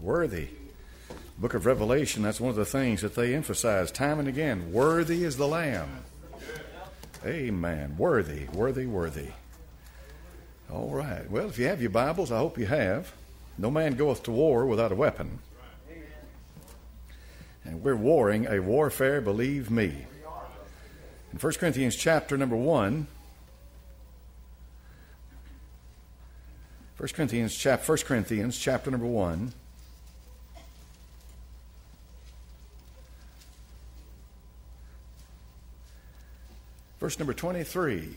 Worthy. Book of Revelation, that's one of the things that they emphasize time and again. Worthy is the Lamb. Amen. Worthy, worthy, worthy. All right. Well, if you have your Bibles, I hope you have. No man goeth to war without a weapon. And we're warring a warfare, believe me. In 1 Corinthians chapter number 1, 1 Corinthians chapter number 1, verse number 23.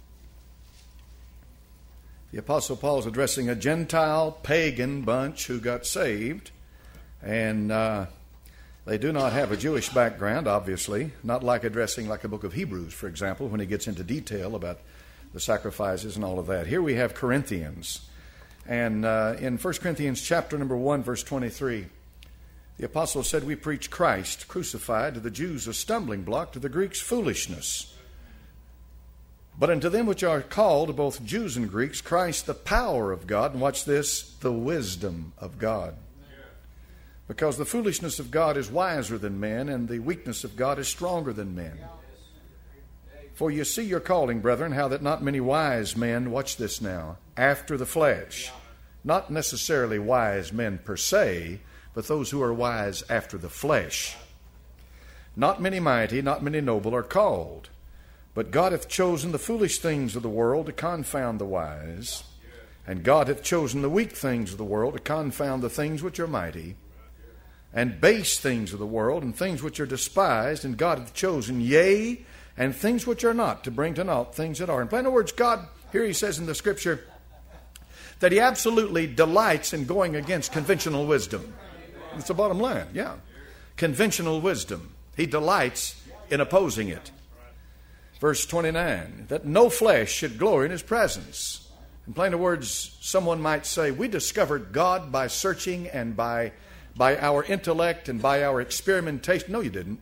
The Apostle Paul is addressing a Gentile pagan bunch who got saved, and they do not have a Jewish background, obviously, not like addressing like the book of Hebrews, for example, when he gets into detail about the sacrifices and all of that. Here we have Corinthians, and in 1 Corinthians chapter number 1, verse 23, the Apostle said, "We preach Christ crucified, to the Jews a stumbling block, to the Greeks foolishness. But unto them which are called, both Jews and Greeks, Christ the power of God," and watch this, "the wisdom of God. Because the foolishness of God is wiser than men, and the weakness of God is stronger than men. For you see your calling, brethren, how that not many wise men," watch this now, "after the flesh," not necessarily wise men per se, but those who are wise after the flesh. "Not many mighty, not many noble are called. But God hath chosen the foolish things of the world to confound the wise. And God hath chosen the weak things of the world to confound the things which are mighty. And base things of the world, and things which are despised. And God hath chosen, yea, and things which are not, to bring to naught things that are." In plain words, God, here he says in the Scripture, that he absolutely delights in going against conventional wisdom. It's the bottom line, yeah. Conventional wisdom. He delights in opposing it. Verse 29, that no flesh should glory in his presence. In plain words, someone might say, we discovered God by searching and by our intellect and by our experimentation. No, you didn't.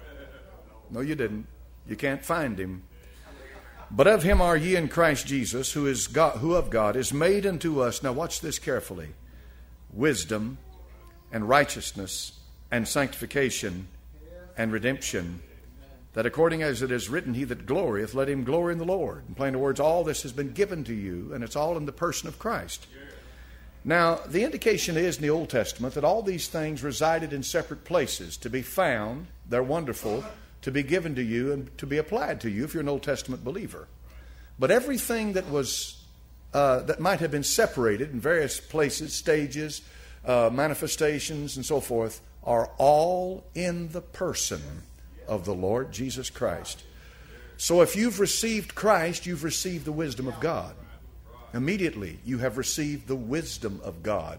No, you didn't. You can't find him. "But of him are ye in Christ Jesus, who of God is made unto us," now watch this carefully, "wisdom and righteousness and sanctification and redemption, that according as it is written, he that glorieth, let him glory in the Lord." In plain words, all this has been given to you, and it's all in the person of Christ. Now, the indication is in the Old Testament that all these things resided in separate places to be found. They're wonderful to be given to you and to be applied to you if you're an Old Testament believer. But everything that was that might have been separated in various places, stages, manifestations, and so forth, are all in the person of the Lord Jesus Christ. So if you've received Christ, you've received the wisdom of God. Immediately, you have received the wisdom of God.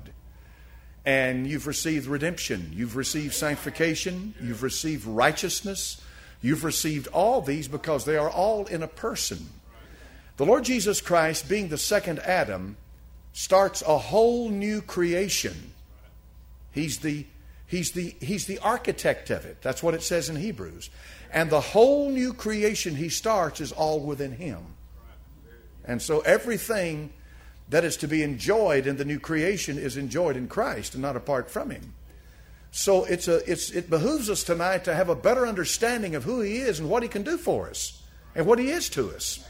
And you've received redemption. You've received sanctification. You've received righteousness. You've received all these because they are all in a person. The Lord Jesus Christ, being the second Adam, starts a whole new creation. He's the architect of it. That's what it says in Hebrews. And the whole new creation he starts is all within him. And so everything that is to be enjoyed in the new creation is enjoyed in Christ and not apart from him. So it behooves us tonight to have a better understanding of who he is and what he can do for us and what he is to us.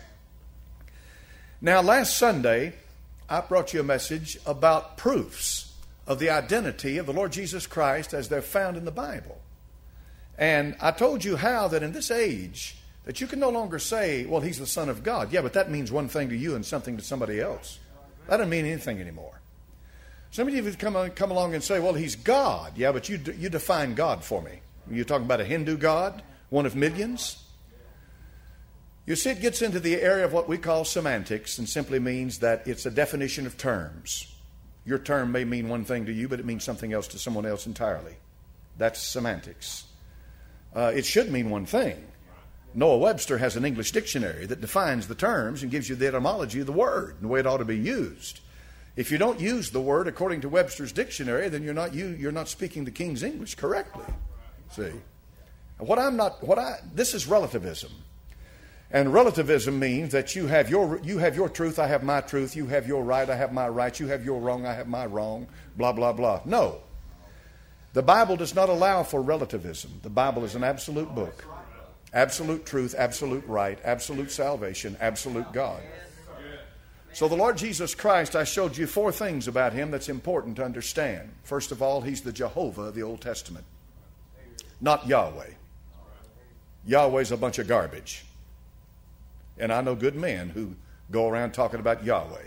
Now, last Sunday, I brought you a message about proofs of the identity of the Lord Jesus Christ as they're found in the Bible. And I told you how that in this age that you can no longer say, well, he's the Son of God. Yeah, but that means one thing to you and something to somebody else. That doesn't mean anything anymore. Some of you would come along and say, well, he's God. Yeah, but you define God for me. You're talking about a Hindu God, one of millions? You see, it gets into the area of what we call semantics and simply means that it's a definition of terms. Your term may mean one thing to you, but it means something else to someone else entirely. That's semantics. It should mean one thing. Noah Webster has an English dictionary that defines the terms and gives you the etymology of the word and the way it ought to be used. If you don't use the word according to Webster's dictionary, then you're not speaking the King's English correctly. See? This is relativism. And relativism means that you have your truth, I have my truth, you have your right, I have my right, you have your wrong, I have my wrong, blah, blah, blah. No. The Bible does not allow for relativism. The Bible is an absolute book. Absolute truth, absolute right, absolute salvation, absolute God. So the Lord Jesus Christ, I showed you 4 things about Him that's important to understand. First of all, He's the Jehovah of the Old Testament, not Yahweh. Yahweh's a bunch of garbage. And I know good men who go around talking about Yahweh.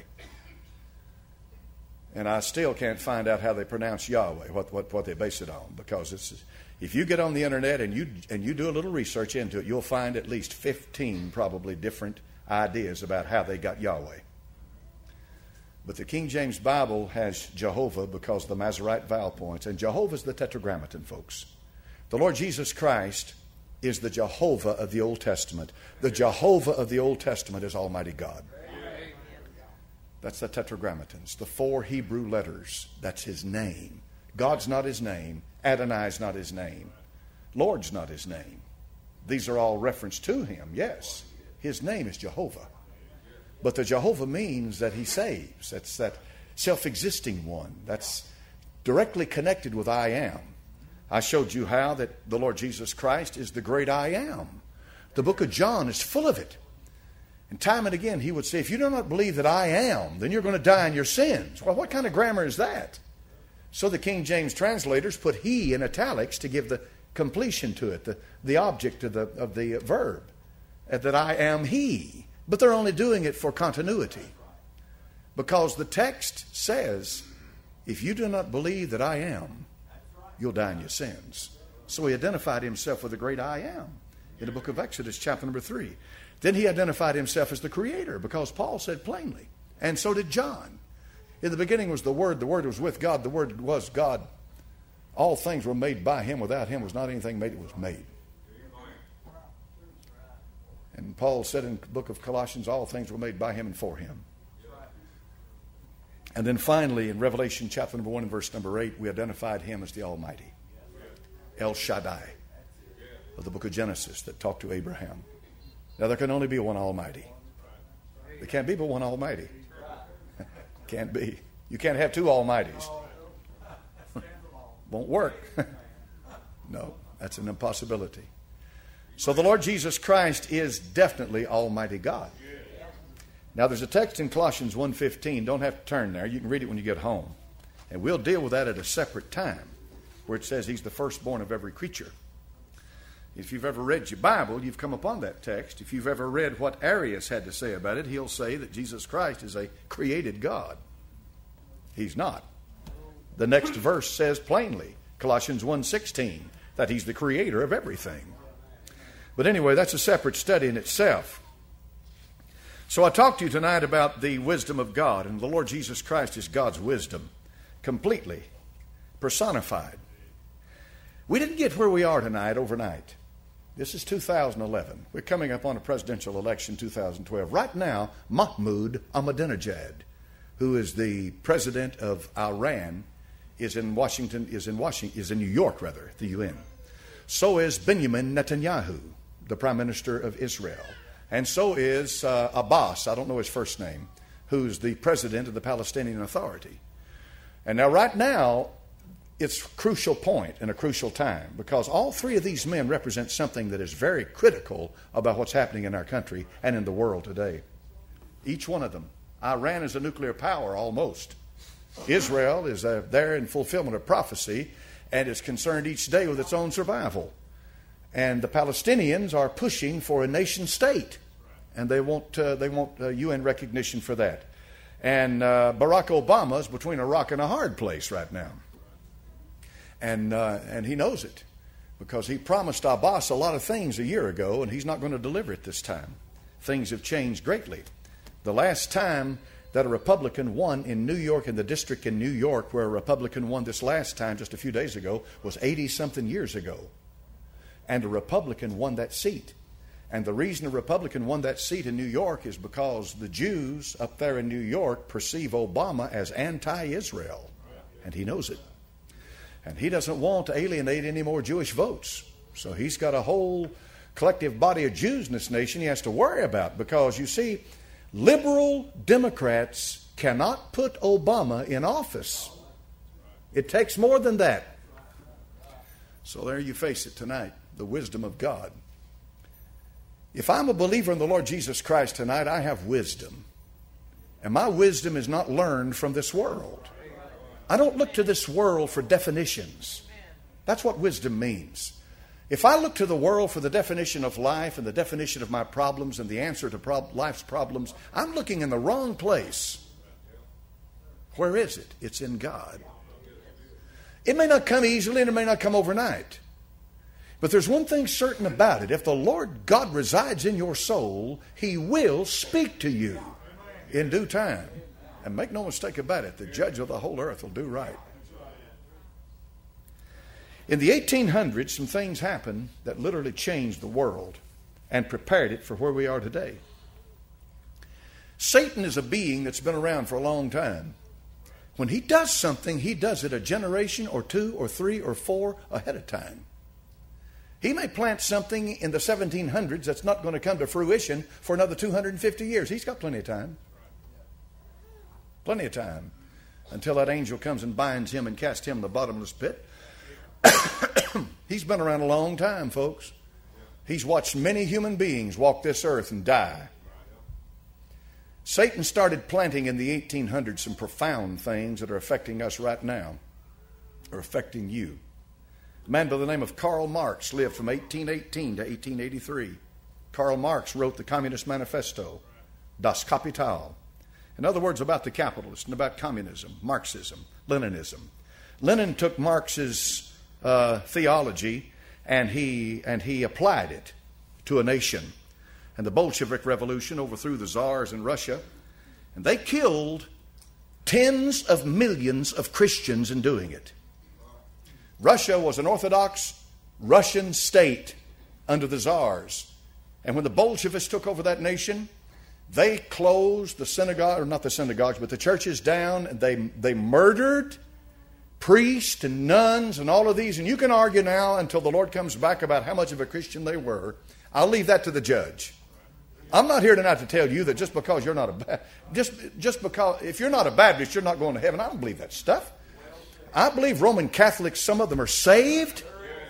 And I still can't find out how they pronounce Yahweh, what they base it on. Because if you get on the internet and you do a little research into it, you'll find at least 15 probably different ideas about how they got Yahweh. But the King James Bible has Jehovah because of the Masorite vowel points. And Jehovah's the Tetragrammaton, folks. The Lord Jesus Christ is the Jehovah of the Old Testament. The Jehovah of the Old Testament is Almighty God. That's the Tetragrammatons, the 4 Hebrew letters. That's His name. God's not His name. Adonai's not His name. Lord's not His name. These are all reference to Him, yes. His name is Jehovah. But the Jehovah means that He saves. That's that self-existing one. That's directly connected with I am. I showed you how that the Lord Jesus Christ is the great I am. The book of John is full of it. And time and again He would say, if you do not believe that I am, then you're going to die in your sins. Well, what kind of grammar is that? So the King James translators put He in italics to give the completion to it, the object of the verb, that I am He. But they're only doing it for continuity. Because the text says, if you do not believe that I am, you'll die in your sins. So He identified Himself with the great I am in the book of Exodus, chapter number 3. Then He identified Himself as the Creator, because Paul said plainly, and so did John. In the beginning was the Word was with God, the Word was God. All things were made by Him. Without Him was not anything made that was made. And Paul said in the book of Colossians, all things were made by Him and for Him. And then finally, in Revelation chapter number 1 and verse number 8, we identified Him as the Almighty. El Shaddai, of the book of Genesis that talked to Abraham. Now, there can only be one Almighty. There can't be but one Almighty. Can't be. You can't have 2 Almighties. Won't work. No, that's an impossibility. So the Lord Jesus Christ is definitely Almighty God. Now, there's a text in Colossians 1:15. Don't have to turn there. You can read it when you get home. And we'll deal with that at a separate time, where it says He's the firstborn of every creature. If you've ever read your Bible, you've come upon that text. If you've ever read what Arius had to say about it, he'll say that Jesus Christ is a created God. He's not. The next verse says plainly, Colossians 1:16, that He's the creator of everything. But anyway, that's a separate study in itself. So I talked to you tonight about the wisdom of God, and the Lord Jesus Christ is God's wisdom, completely personified. We didn't get where we are tonight overnight. This is 2011. We're coming up on a presidential election 2012. Right now, Mahmoud Ahmadinejad, who is the president of Iran, is in New York, the UN. So is Benjamin Netanyahu, the Prime Minister of Israel. And so is Abbas, I don't know his first name, who's the president of the Palestinian Authority. And now, right now, it's a crucial point and a crucial time, because all 3 of these men represent something that is very critical about what's happening in our country and in the world today. Each one of them. Iran is a nuclear power, almost. Israel is there in fulfillment of prophecy and is concerned each day with its own survival. And the Palestinians are pushing for a nation state, and they want UN recognition for that. And Barack Obama is between a rock and a hard place right now, and he knows it, because he promised Abbas a lot of things a year ago, and he's not going to deliver it this time. Things have changed greatly. The last time that a Republican won in New York, in the district in New York where a Republican won this last time, just a few days ago, was 80-something years ago. And a Republican won that seat. And the reason a Republican won that seat in New York is because the Jews up there in New York perceive Obama as anti-Israel. And he knows it. And he doesn't want to alienate any more Jewish votes. So he's got a whole collective body of Jews in this nation he has to worry about. Because, you see, liberal Democrats cannot put Obama in office. It takes more than that. So there you face it tonight, the wisdom of God. If I'm a believer in the Lord Jesus Christ tonight, I have wisdom. And my wisdom is not learned from this world. I don't look to this world for definitions. That's what wisdom means. If I look to the world for the definition of life and the definition of my problems and the answer to life's problems, I'm looking in the wrong place. Where is it? It's in God. It may not come easily and it may not come overnight. But there's one thing certain about it. If the Lord God resides in your soul, He will speak to you in due time. And make no mistake about it, the judge of the whole earth will do right. In the 1800s, some things happened that literally changed the world and prepared it for where we are today. Satan is a being that's been around for a long time. When he does something, he does it a generation or two or three or four ahead of time. He may plant something in the 1700s that's not going to come to fruition for another 250 years. He's got plenty of time. Plenty of time until that angel comes and binds him and casts him in the bottomless pit. He's been around a long time, folks. He's watched many human beings walk this earth and die. Satan started planting in the 1800s some profound things that are affecting us right now, or affecting you. A man by the name of Karl Marx lived from 1818 to 1883. Karl Marx wrote the Communist Manifesto, Das Kapital. In other words, about the capitalists and about communism, Marxism, Leninism. Lenin took Marx's theology and he applied it to a nation. And the Bolshevik Revolution overthrew the czars in Russia. And they killed tens of millions of Christians in doing it. Russia was an Orthodox Russian state under the czars. And when the Bolsheviks took over that nation, they closed the synagogue, or not the synagogues, but the churches down, and they murdered priests and nuns and all of these. And you can argue now until the Lord comes back about how much of a Christian they were. I'll leave that to the judge. I'm not here tonight to tell you that just because you're not just because if you're not a Baptist, you're not going to heaven. I don't believe that stuff. I believe Roman Catholics, some of them are saved.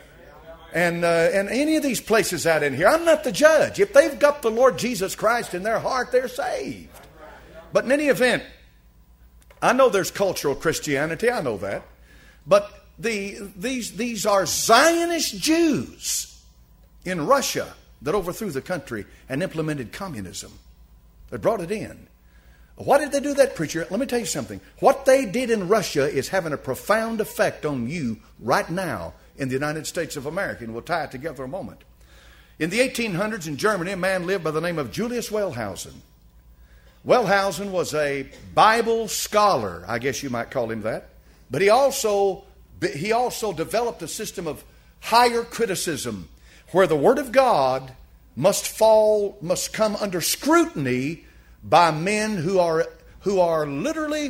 And any of these places out in here, I'm not the judge. If they've got the Lord Jesus Christ in their heart, they're saved. But in any event, I know there's cultural Christianity. I know that. But these are Zionist Jews in Russia that overthrew the country and implemented communism. They brought it in. Why did they do that, preacher? Let me tell you something. What they did in Russia is having a profound effect on you right now in the United States of America, and we'll tie it together a moment. In the 1800s in Germany, a man lived by the name of Julius Wellhausen. Wellhausen was a Bible scholar, I guess you might call him that, but he also developed a system of higher criticism where the Word of God must come under scrutiny by men who are literally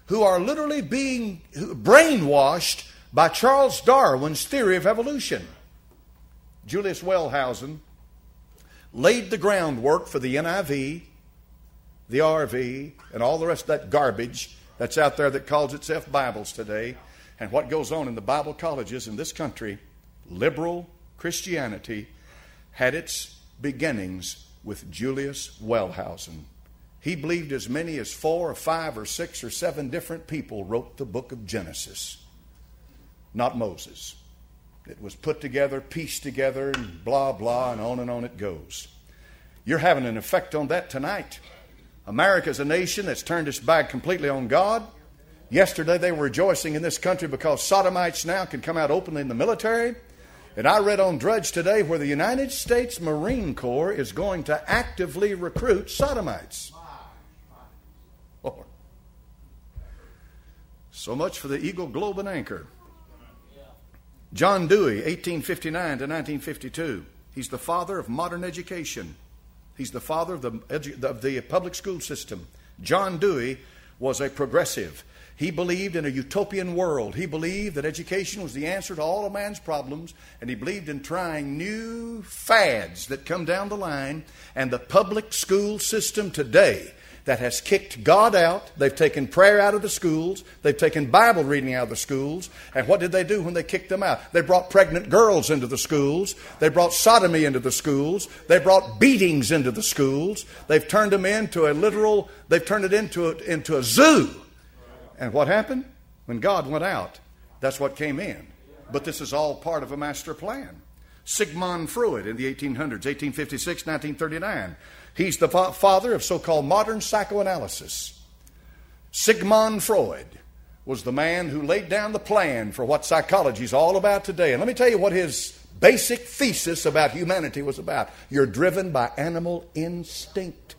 being brainwashed by Charles Darwin's theory of evolution. Julius Wellhausen laid the groundwork for the NIV, the RV, and all the rest of that garbage that's out there that calls itself Bibles today. And what goes on in the Bible colleges in this country, liberal Christianity, had its beginnings with Julius Wellhausen. He believed as many as 4 or 5 or 6 or 7 different people wrote the book of Genesis. Not Moses. It was put together, pieced together, and blah, blah, and on it goes. You're having an effect on that tonight. America's a nation that's turned its back completely on God. Yesterday they were rejoicing in this country because sodomites now can come out openly in the military. And I read on Drudge today where the United States Marine Corps is going to actively recruit sodomites. Lord. So much for the Eagle, Globe, and Anchor. John Dewey, 1859 to 1952. He's the father of modern education. He's the father of the public school system. John Dewey was a progressive. He believed in a utopian world. He believed that education was the answer to all of man's problems, and he believed in trying new fads that come down the line. And the public school system today that has kicked God out. They've taken prayer out of the schools. They've taken Bible reading out of the schools. And what did they do when they kicked them out? They brought pregnant girls into the schools. They brought sodomy into the schools. They brought beatings into the schools. They've turned them into they've turned it into a zoo. And what happened? When God went out, that's what came in. But this is all part of a master plan. Sigmund Freud in the 1800s, 1856, 1939. He's the father of so-called modern psychoanalysis. Sigmund Freud was the man who laid down the plan for what psychology is all about today. And let me tell you what his basic thesis about humanity was about. You're driven by animal instinct.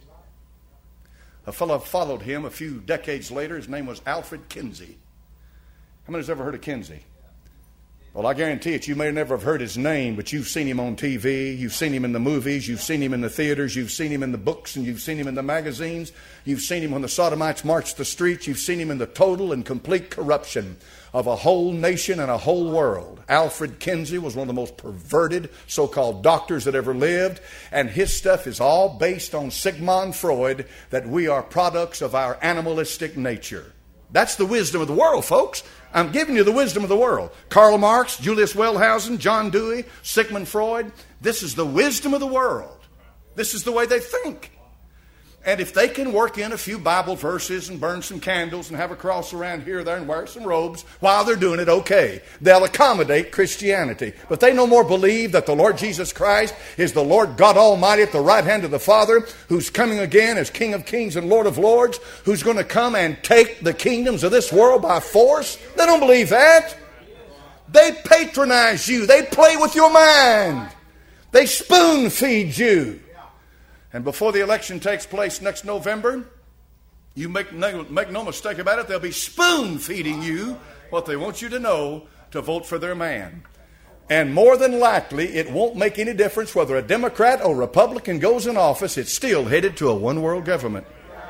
A fellow followed him a few decades later. His name was Alfred Kinsey. How many has ever heard of Kinsey? Well, I guarantee it, you may never have heard his name, but you've seen him on TV, you've seen him in the movies, you've seen him in the theaters, you've seen him in the books, and you've seen him in the magazines. You've seen him when the Sodomites marched the streets. You've seen him in the total and complete corruption of a whole nation and a whole world. Alfred Kinsey was one of the most perverted so-called doctors that ever lived, and his stuff is all based on Sigmund Freud, that we are products of our animalistic nature. That's the wisdom of the world, folks. I'm giving you the wisdom of the world. Karl Marx, Julius Wellhausen, John Dewey, Sigmund Freud. This is the wisdom of the world. This is the way they think. And if they can work in a few Bible verses and burn some candles and have a cross around here or there and wear some robes while they're doing it, okay. They'll accommodate Christianity. But they no more believe that the Lord Jesus Christ is the Lord God Almighty at the right hand of the Father, who's coming again as King of Kings and Lord of Lords, who's going to come and take the kingdoms of this world by force. They don't believe that. They patronize you. They play with your mind. They spoon feed you. And before the election takes place next November, you make no mistake about it, they'll be spoon-feeding you what they want you to know to vote for their man. And more than likely, it won't make any difference whether a Democrat or Republican goes in office. It's still headed to a one-world government.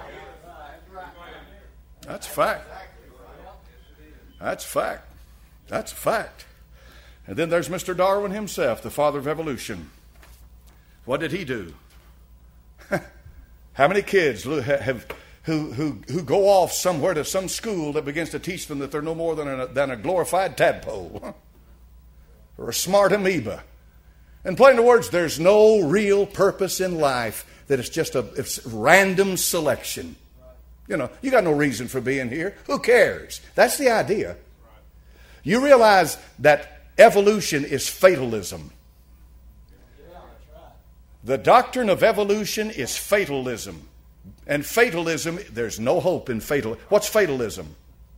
That's fact. That's fact. That's fact. And then there's Mr. Darwin himself, the father of evolution. What did he do? How many kids who go off somewhere to some school that begins to teach them that they're no more than a glorified tadpole or a smart amoeba? In plain words, there's no real purpose in life, that it's random selection. You know, you got no reason for being here. Who cares? That's the idea. You realize that evolution is fatalism. The doctrine of evolution is fatalism. And fatalism, there's no hope in fatal. What's fatalism?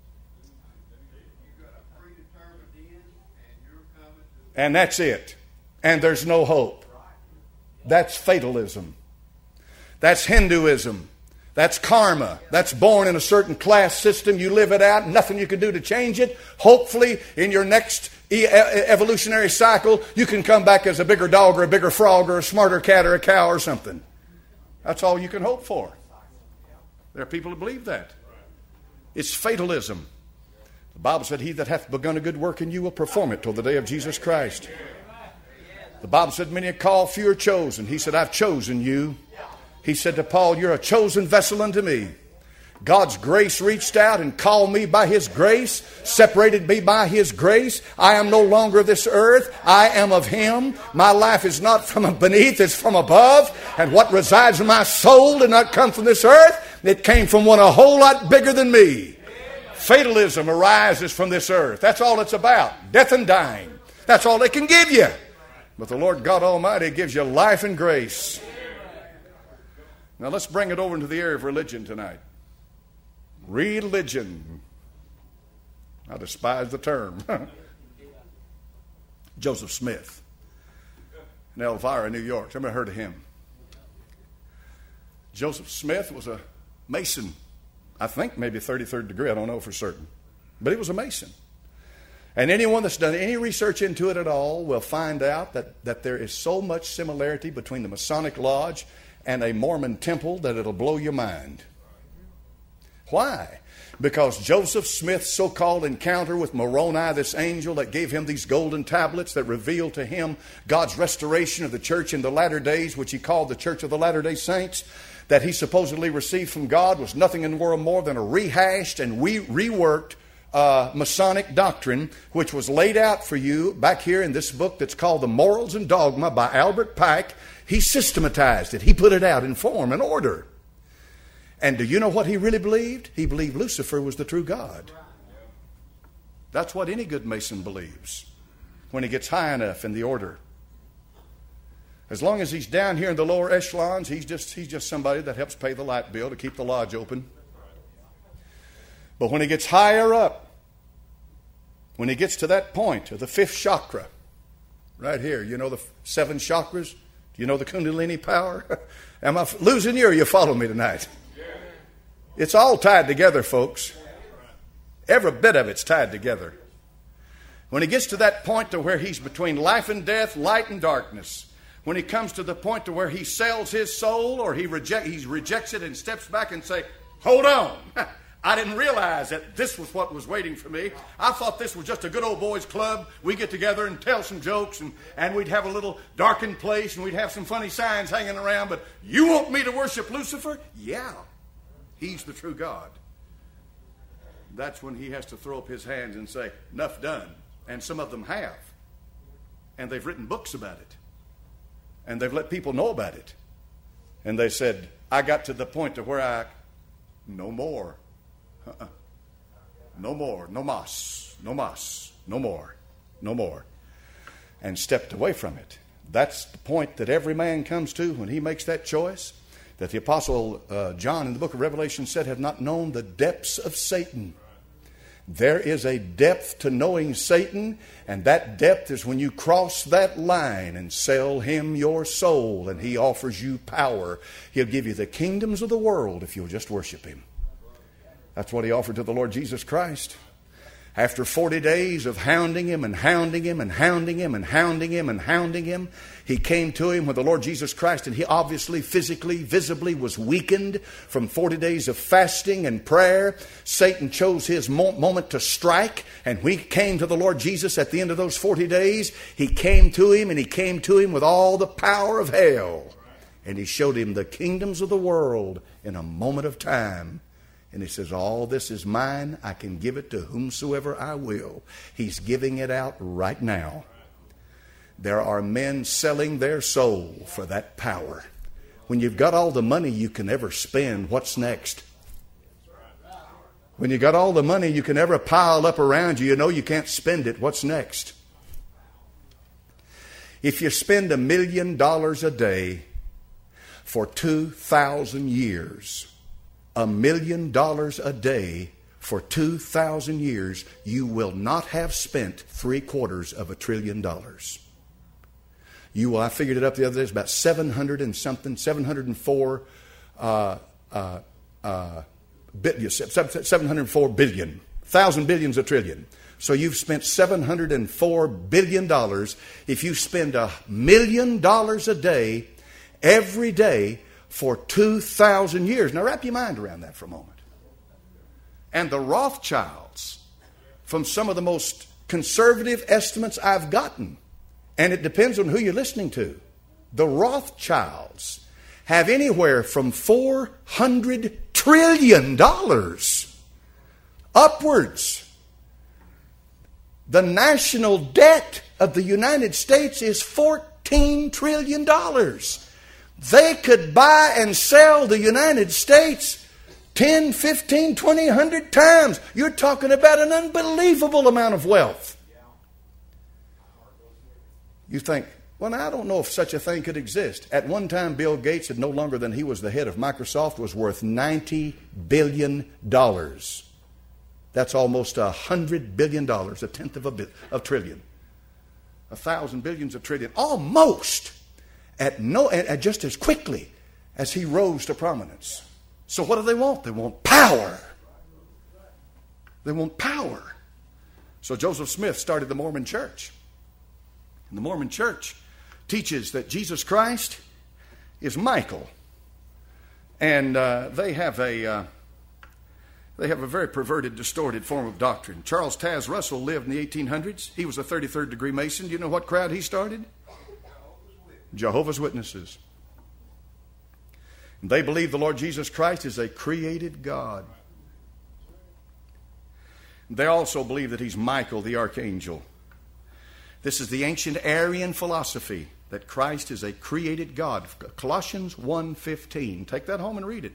And that's it. And there's no hope. That's fatalism. That's Hinduism. That's karma. That's born in a certain class system. You live it out. Nothing you can do to change it. Hopefully, in your next evolutionary cycle, you can come back as a bigger dog or a bigger frog or a smarter cat or a cow or something. That's all you can hope for. There are people who believe that. It's fatalism. The Bible said, he that hath begun a good work in you will perform it till the day of Jesus Christ. The Bible said, many are called, few are chosen. He said, I've chosen you. He said to Paul, you're a chosen vessel unto me. God's grace reached out and called me by His grace, separated me by His grace. I am no longer of this earth. I am of Him. My life is not from beneath, it's from above. And what resides in my soul did not come from this earth. It came from one a whole lot bigger than me. Fatalism arises from this earth. That's all it's about. Death and dying. That's all they can give you. But the Lord God Almighty gives you life and grace. Now let's bring it over into the area of religion tonight. Religion. I despise the term. Joseph Smith in Elvira, New York. Somebody heard of him? Joseph Smith was a Mason. I think maybe 33rd degree. I don't know for certain. But he was a Mason. And anyone that's done any research into it at all will find out that there is so much similarity between the Masonic Lodge and a Mormon temple that it'll blow your mind. Why? Because Joseph Smith's so-called encounter with Moroni, this angel that gave him these golden tablets that revealed to him God's restoration of the church in the latter days, which he called the Church of the Latter-day Saints, that he supposedly received from God was nothing in the world more than a rehashed and reworked Masonic doctrine, which was laid out for you back here in this book that's called The Morals and Dogma by Albert Pike. He systematized it. He put it out in form and order. And do you know what he really believed? He believed Lucifer was the true God. That's what any good Mason believes when he gets high enough in the order. As long as he's down here in the lower echelons, he's just somebody that helps pay the light bill to keep the lodge open. But when he gets higher up, when he gets to that point of the fifth chakra, right here, you know the 7 chakras? Do you know the Kundalini power? Am I losing you or you follow me tonight? It's all tied together, folks. Every bit of it's tied together. When he gets to that point to where he's between life and death, light and darkness, when he comes to the point to where he sells his soul or he rejects it and steps back and say, hold on, I didn't realize that this was what was waiting for me. I thought this was just a good old boys club. We get together and tell some jokes and we'd have a little darkened place and we'd have some funny signs hanging around, but you want me to worship Lucifer? Yeah, he's the true God. That's when he has to throw up his hands and say, enough done. And some of them have. And they've written books about it. And they've let people know about it. And they said, I got to the point to where no more. No more. No mas. No mas. No more. No more. And stepped away from it. That's the point that every man comes to when he makes that choice. That the Apostle John in the book of Revelation said, have not known the depths of Satan. There is a depth to knowing Satan, and that depth is when you cross that line and sell him your soul, and he offers you power. He'll give you the kingdoms of the world if you'll just worship him. That's what he offered to the Lord Jesus Christ. After 40 days of hounding him and hounding him and hounding him and hounding him and hounding him, he came to him with the Lord Jesus Christ, and he obviously, physically, visibly was weakened from 40 days of fasting and prayer. Satan chose his moment to strike, and we came to the Lord Jesus at the end of those 40 days. He came to him, and he came to him with all the power of hell. And he showed him the kingdoms of the world in a moment of time. And he says, all this is mine. I can give it to whomsoever I will. He's giving it out right now. There are men selling their soul for that power. When you've got all the money you can ever spend, what's next? When you got all the money you can ever pile up around you, you know you can't spend it. What's next? If you spend $1 million a day for 2,000 years, $1 million a day for 2,000 years, you will not have spent $750 billion. I figured it up the other day, it's about 704 billion. 1,000 billion's a trillion. So you've spent $704 billion. If you spend $1 million a day, every day, for 2,000 years. Now wrap your mind around that for a moment. And the Rothschilds, from some of the most conservative estimates I've gotten, and it depends on who you're listening to, the Rothschilds have anywhere from $400 trillion upwards. The national debt of the United States is $14 trillion. They could buy and sell the United States 10, 15, 20, 100 times. You're talking about an unbelievable amount of wealth. You think, well, now, I don't know if such a thing could exist. At one time, Bill Gates, had no longer than he was the head of Microsoft, was worth $90 billion. That's almost $100 billion, a tenth of a trillion. 1,000 billion's a trillion. Almost. At just as quickly as he rose to prominence. So what do they want? They want power. They want power. So Joseph Smith started the Mormon Church. And the Mormon Church teaches that Jesus Christ is Michael. And they have a very perverted, distorted form of doctrine. Charles Taz Russell lived in the 1800s. He was a 33rd degree Mason. Do you know what crowd he started? Jehovah's Witnesses. They believe the Lord Jesus Christ is a created God. They also believe that he's Michael the archangel. This is the ancient Arian philosophy, that Christ is a created God. Colossians 1:15. Take that home and read it.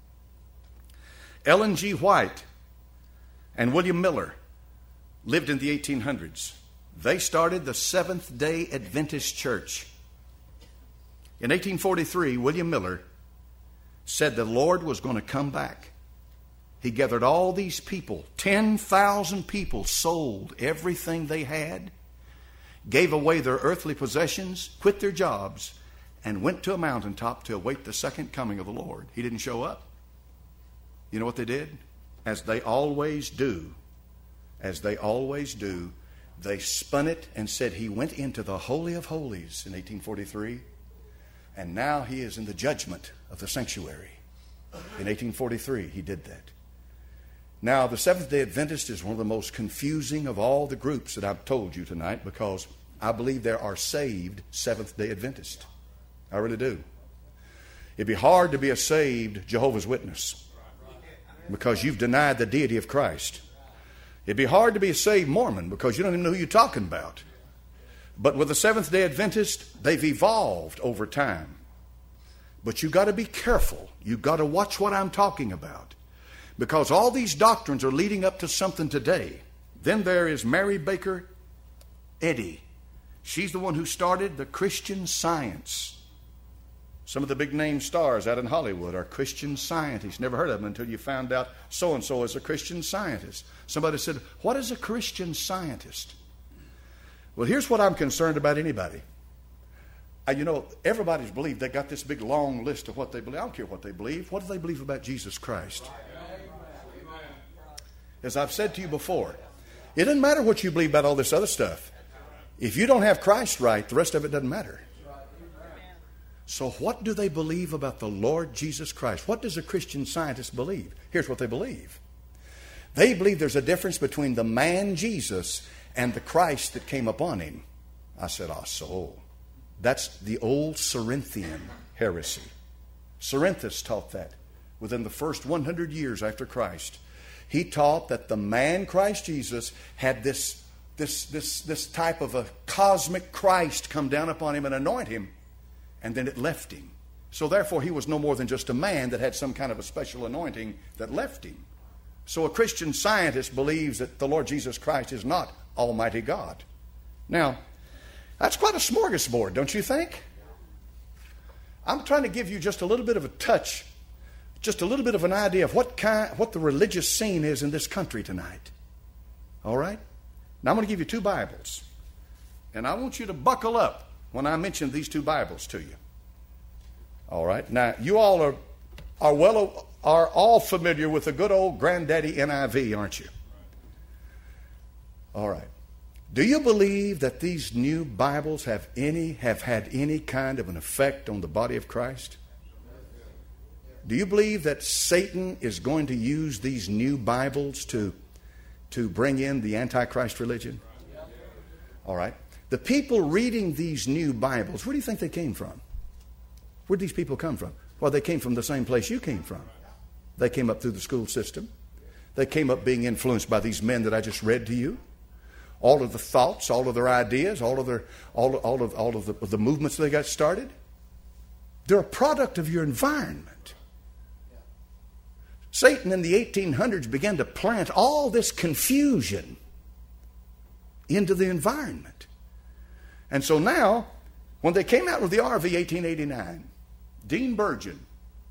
Ellen G. White and William Miller lived in the 1800s. They started the Seventh-day Adventist Church. In 1843, William Miller said the Lord was going to come back. He gathered all these people, 10,000 people, sold everything they had, gave away their earthly possessions, quit their jobs, and went to a mountaintop to await the second coming of the Lord. He didn't show up. You know what they did? As they always do, they spun it and said he went into the Holy of Holies in 1843, and now he is in the judgment of the sanctuary. In 1843, he did that. Now, the Seventh-day Adventist is one of the most confusing of all the groups that I've told you tonight, because I believe there are saved Seventh-day Adventists. I really do. It'd be hard to be a saved Jehovah's Witness, because you've denied the deity of Christ. It'd be hard to be a saved Mormon, because you don't even know who you're talking about. But with the Seventh-day Adventist, they've evolved over time. But you've got to be careful. You've got to watch what I'm talking about, because all these doctrines are leading up to something today. Then there is Mary Baker Eddy. She's the one who started the Christian Science. Some of the big name stars out in Hollywood are Christian scientists. Never heard of them until you found out so-and-so is a Christian scientist. Somebody said, what is a Christian scientist? Well, here's what I'm concerned about anybody. Everybody's believed they got this big long list of what they believe. I don't care what they believe. What do they believe about Jesus Christ? As I've said to you before, it doesn't matter what you believe about all this other stuff. If you don't have Christ right, the rest of it doesn't matter. So what do they believe about the Lord Jesus Christ? What does a Christian scientist believe? Here's what they believe. They believe there's a difference between the man Jesus and the Christ that came upon him. I said, so that's the old Cerinthian heresy. Cerinthus taught that within the first 100 years after Christ. He taught that the man Christ Jesus had this type of a cosmic Christ come down upon him and anoint him, and then it left him. So therefore he was no more than just a man that had some kind of a special anointing that left him. So a Christian scientist believes that the Lord Jesus Christ is not Almighty God. Now, that's quite a smorgasbord, don't you think? I'm trying to give you just a little bit of a touch, just a little bit of an idea of what the religious scene is in this country tonight. All right? Now I'm going to give you two Bibles. And I want you to buckle up when I mention these two Bibles to you. All right? Now, you all are all familiar with the good old granddaddy NIV, aren't you? All right. Do you believe that these new Bibles have had any kind of an effect on the body of Christ? Do you believe that Satan is going to use these new Bibles to bring in the Antichrist religion? All right. The people reading these new Bibles, where do you think they came from? Where did these people come from? Well, they came from the same place you came from. They came up through the school system. They came up being influenced by these men that I just read to you. All of the thoughts, all of their ideas, all of the movements they got started, they're a product of your environment. Satan in the 1800s began to plant all this confusion into the environment. And so now, when they came out with the RV 1889, Dean Burgeon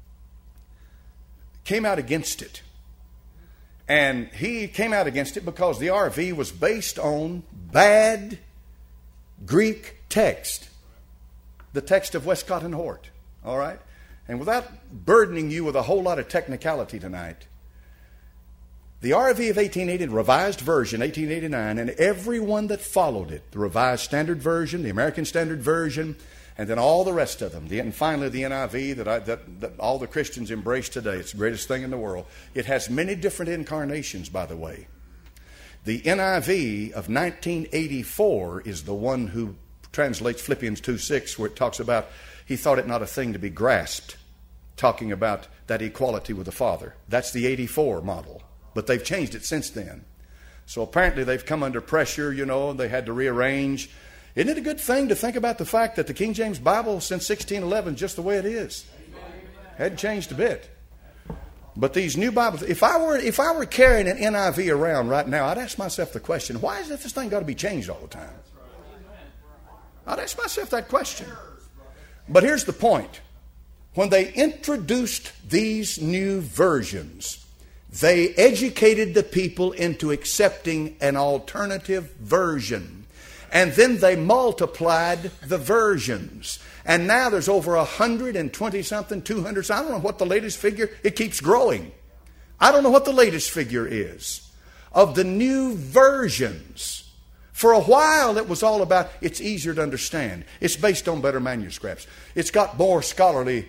came out against it. And he came out against it because the RV was based on bad Greek text. The text of Westcott and Hort. All right? And without burdening you with a whole lot of technicality tonight, the RV of 1880, the Revised Version, 1889, and everyone that followed it, the Revised Standard Version, the American Standard Version, and then all the rest of them, and finally the NIV that all the Christians embrace today. It's the greatest thing in the world. It has many different incarnations, by the way. The NIV of 1984 is the one who translates Philippians 2:6, where it talks about he thought it not a thing to be grasped, talking about that equality with the Father. That's the 84 model. But they've changed it since then. So apparently they've come under pressure, and they had to rearrange. Isn't it a good thing to think about the fact that the King James Bible since 1611 is just the way it is? Hadn't changed a bit. But these new Bibles, if I were carrying an NIV around right now, I'd ask myself the question, why is it this thing got to be changed all the time? I'd ask myself that question. But here's the point. When they introduced these new versions, they educated the people into accepting an alternative version. And then they multiplied the versions. And now there's over 120-something, 200. I don't know what the latest figure. It keeps growing. I don't know what the latest figure is of the new versions. For a while, it was all about it's easier to understand. It's based on better manuscripts. It's got more scholars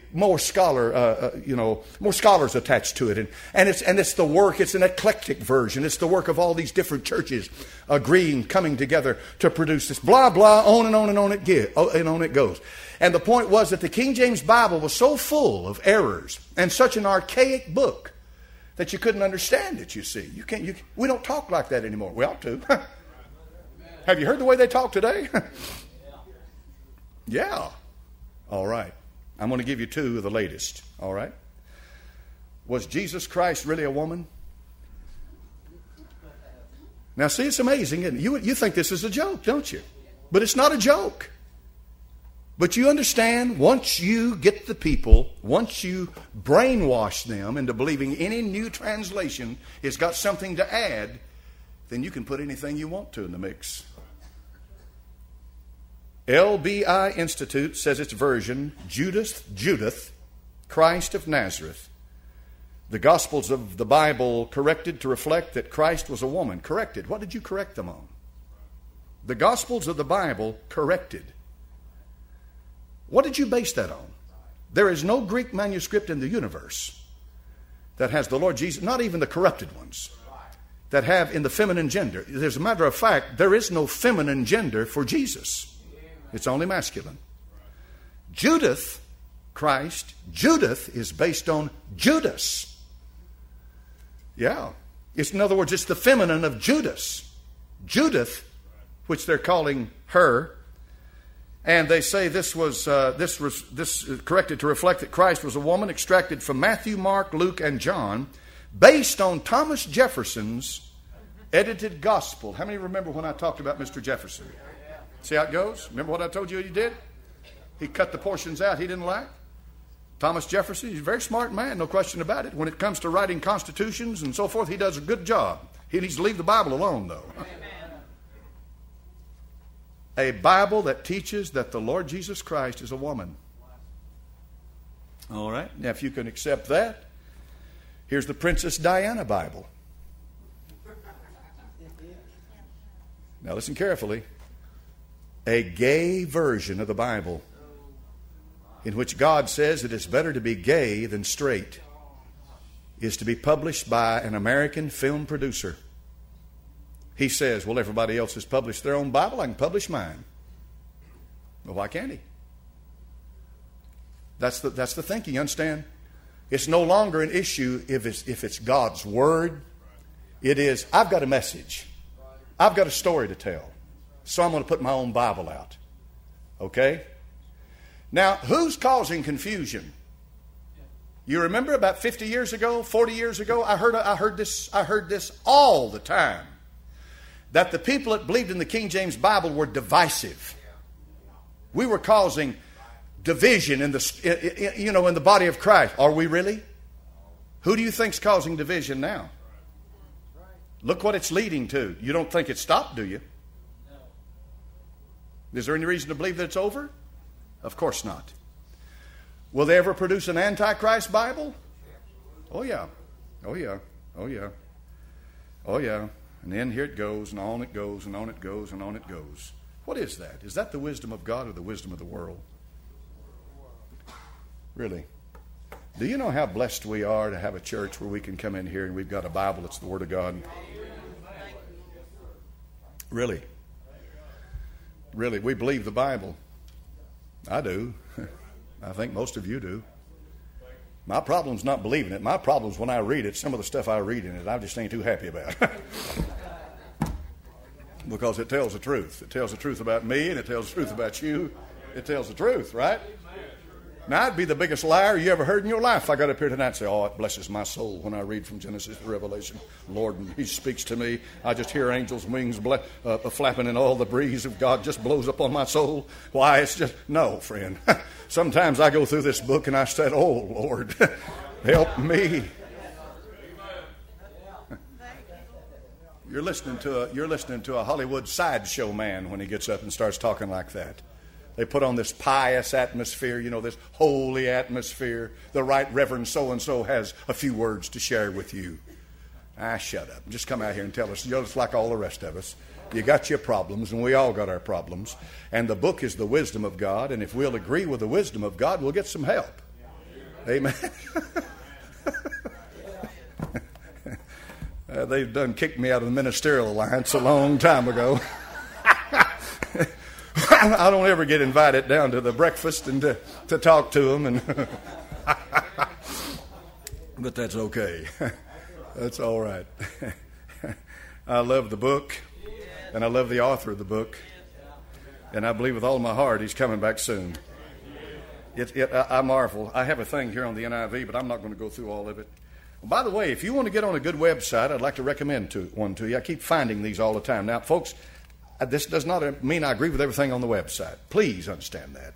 attached to it, and it's the work. It's an eclectic version. It's the work of all these different churches agreeing, coming together to produce this. Blah blah, on and on and on it goes. And the point was that the King James Bible was so full of errors and such an archaic book that you couldn't understand it. You see, we don't talk like that anymore. We ought to. Have you heard the way they talk today? Yeah. All right. I'm going to give you two of the latest. All right. Was Jesus Christ really a woman? Now, see, it's amazing, isn't it? You think this is a joke, don't you? But it's not a joke. But you understand, once you get the people, once you brainwash them into believing any new translation has got something to add, then you can put anything you want to in the mix. LBI Institute says its version, Judith, Christ of Nazareth. The Gospels of the Bible corrected to reflect that Christ was a woman. Corrected. What did you correct them on? The Gospels of the Bible corrected. What did you base that on? There is no Greek manuscript in the universe that has the Lord Jesus, not even the corrupted ones, that have in the feminine gender. As a matter of fact, there is no feminine gender for Jesus. It's only masculine. Judith, Christ, Judith is based on Judas. Yeah. In other words, it's the feminine of Judas. Judith, which they're calling her. And they say this was corrected to reflect that Christ was a woman, extracted from Matthew, Mark, Luke, and John, based on Thomas Jefferson's edited gospel. How many remember when I talked about Mr. Jefferson? See how it goes? Remember what I told you he did? He cut the portions out he didn't like. Thomas Jefferson, he's a very smart man, no question about it. When it comes to writing constitutions and so forth, he does a good job. He needs to leave the Bible alone, though. A Bible that teaches that the Lord Jesus Christ is a woman. All right. Now, if you can accept that, here's the Princess Diana Bible. Now, listen carefully. A gay version of the Bible in which God says it is better to be gay than straight is to be published by an American film producer. He says, well, everybody else has published their own Bible. I can publish mine. Well, why can't he? That's the thinking, you understand? It's no longer an issue if it's God's Word. It is, I've got a message. I've got a story to tell. So I'm going to put my own Bible out. Okay? Now, who's causing confusion? You remember about 50 years ago, 40 years ago, I heard this all the time. That the people that believed in the King James Bible were divisive. We were causing division in the body of Christ. Are we really? Who do you think's causing division now? Look what it's leading to. You don't think it stopped, do you? Is there any reason to believe that it's over? Of course not. Will they ever produce an Antichrist Bible? Oh yeah. Oh yeah. Oh yeah. Oh yeah. And then here it goes, and on it goes, and on it goes, and on it goes. What is that? Is that the wisdom of God or the wisdom of the world? Really? Do you know how blessed we are to have a church where we can come in here and we've got a Bible that's the Word of God? Really? Really, we believe the Bible. I do. I think most of you do. My problem's not believing it. My problem's when I read it, some of the stuff I read in it, I just ain't too happy about. Because it tells the truth. It tells the truth about me, and it tells the truth about you. It tells the truth, right? Now, I'd be the biggest liar you ever heard in your life if I got up here tonight and say, oh, it blesses my soul when I read from Genesis to Revelation. Lord, and He speaks to me. I just hear angels' wings flapping, and all the breeze of God just blows up on my soul. Why, it's just, no, friend. Sometimes I go through this book and I said, oh, Lord, help me. You're listening to a Hollywood sideshow man when he gets up and starts talking like that. They put on this pious atmosphere, this holy atmosphere. The Right Reverend so-and-so has a few words to share with you. Shut up. Just come out here and tell us, just like all the rest of us. You got your problems, and we all got our problems. And the book is the wisdom of God, and if we'll agree with the wisdom of God, we'll get some help. Amen. They've done kicked me out of the Ministerial Alliance a long time ago. I don't ever get invited down to the breakfast and to talk to them, but that's okay. That's all right. I love the book, and I love the author of the book, and I believe with all my heart he's coming back soon. I marvel. I have a thing here on the NIV, but I'm not going to go through all of it. By the way, if you want to get on a good website, I'd like to recommend one to you. I keep finding these all the time. Now, folks, this does not mean I agree with everything on the website. Please understand that.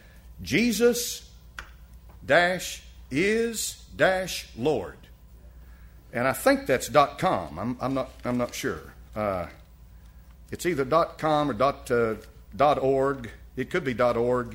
Jesus-is-Lord. And I think that's .com. I'm not sure. It's either .com or .org. It could be .org.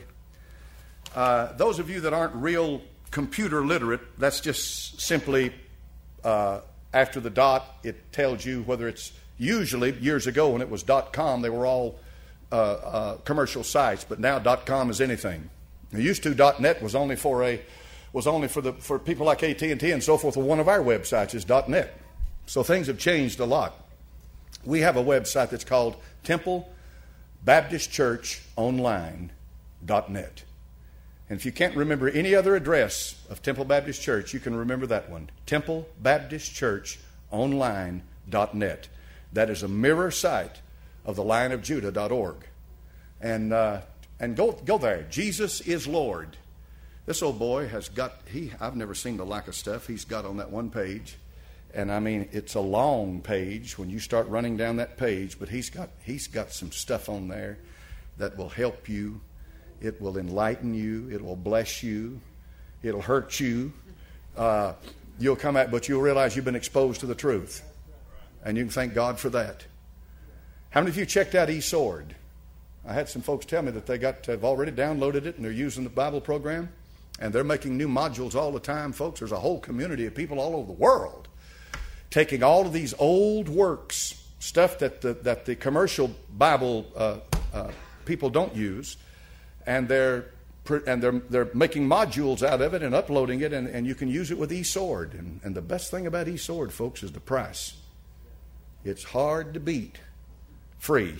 Those of you that aren't real computer literate, that's just simply after the dot, it tells you whether it's usually years ago when it was .com, they were all commercial sites, but now .com is anything. It used to .net was only for people like AT&T and so forth. Well, one of our websites is .net. So things have changed a lot. We have a website that's called Temple Baptist Church Online.net. And if you can't remember any other address of Temple Baptist Church, you can remember that one. Temple Baptist Church Online.net. That is a mirror site of the lionofjudah.org. And go there. Jesus is Lord. This old boy has got, I've never seen the lack of stuff he's got on that one page. And I mean, it's a long page when you start running down that page, but he's got some stuff on there that will help you. It will enlighten you. It will bless you. It'll hurt you. You'll come out, but you'll realize you've been exposed to the truth. And you can thank God for that. How many of you checked out eSword? I had some folks tell me that have already downloaded it and they're using the Bible program. And they're making new modules all the time, folks. There's a whole community of people all over the world taking all of these old works, stuff that the commercial Bible people don't use, and they're making modules out of it and uploading it, and you can use it with eSword. And the best thing about eSword, folks, is the price. It's hard to beat. Free.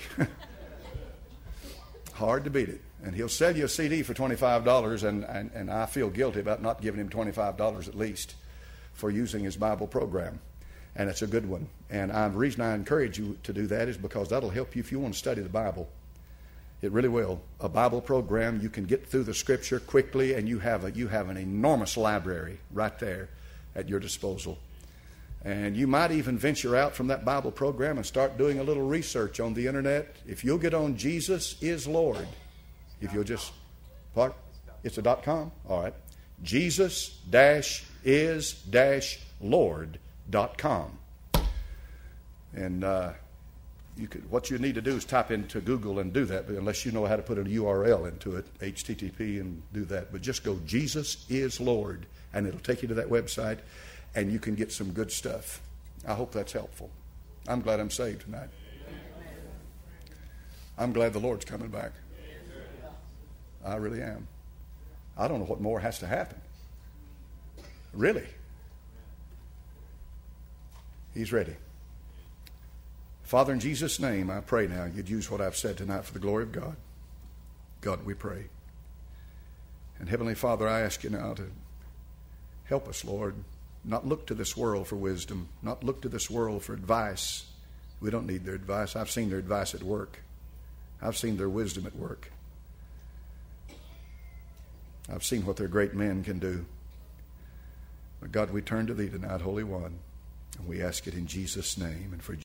Hard to beat it. And he'll sell you a CD for $25, and I feel guilty about not giving him $25 at least for using his Bible program. And it's a good one. And the reason I encourage you to do that is because that'll help you if you want to study the Bible. It really will. A Bible program, you can get through the Scripture quickly, and you have an enormous library right there at your disposal. And you might even venture out from that Bible program and start doing a little research on the internet. If you'll get on Jesus is Lord, if you'll just, what? It's a .com? All right. Jesus-is-Lord.com. And what you need to do is type into Google and do that, but unless you know how to put a URL into it, HTTP, and do that. But just go, Jesus is Lord, and it'll take you to that website, and you can get some good stuff. I hope that's helpful. I'm glad I'm saved tonight. I'm glad the Lord's coming back. I really am. I don't know what more has to happen. Really. He's ready. Father, in Jesus' name, I pray now you'd use what I've said tonight for the glory of God. God, we pray. And Heavenly Father, I ask you now to Help us, Lord, not look to this world for wisdom, not look to this world for advice. We don't need their advice. I've seen their advice at work. I've seen their wisdom at work. I've seen what their great men can do. But God, we turn to Thee tonight, Holy One, and we ask it in Jesus' name and for